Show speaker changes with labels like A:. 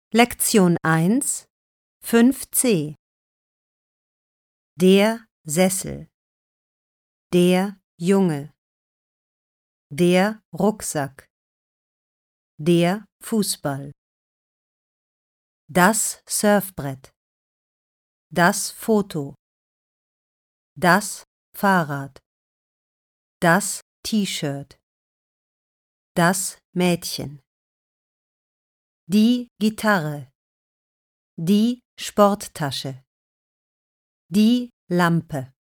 A: Lektion 1, 5c. Der Sessel, der Junge, der Rucksack, der Fußball, das Surfbrett, das Foto, das Fahrrad, das T-Shirt, das Mädchen, die Gitarre, die Sporttasche, die Lampe.